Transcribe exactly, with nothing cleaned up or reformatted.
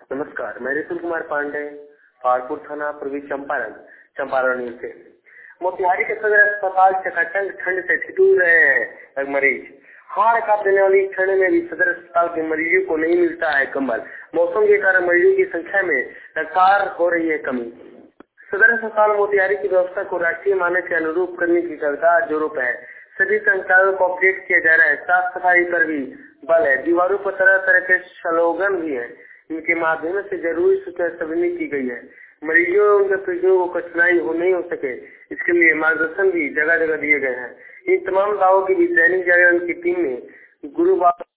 नमस्कार, मैं ऋतु कुमार पांडे, पहाड़पुर थाना, पूर्वी चंपारण चंपारण से। मोतिहारी के सदर अस्पताल चकाचौंध ठंड से ठिठुर रहे हैं मरीज। हाड़ कांप देने वाली ठंड में भी सदर अस्पताल के मरीजों को नहीं मिलता है कंबल। मौसम के कारण मरीजों की संख्या में लगातार हो रही है कमी। सदर अस्पताल मोतिहारी की व्यवस्था को राष्ट्रीय मानक के अनुरूप करने की लगातार जोरों पर है। सभी संचालकों को अपडेट किया जा रहा है। साफ सफाई पर भी बल है। दीवारों पर तरह तरह के स्लोगन भी है। इनके माध्यम से जरूरी सूचना सबमिट की गई है। मरीजों और उनके परिजनों को कठिनाई हो नहीं हो सके, इसके लिए मार्गदर्शन भी जगह जगह दिए गए हैं। इन तमाम दावों के बीच दैनिक जागरण की टीम ने गुरुवार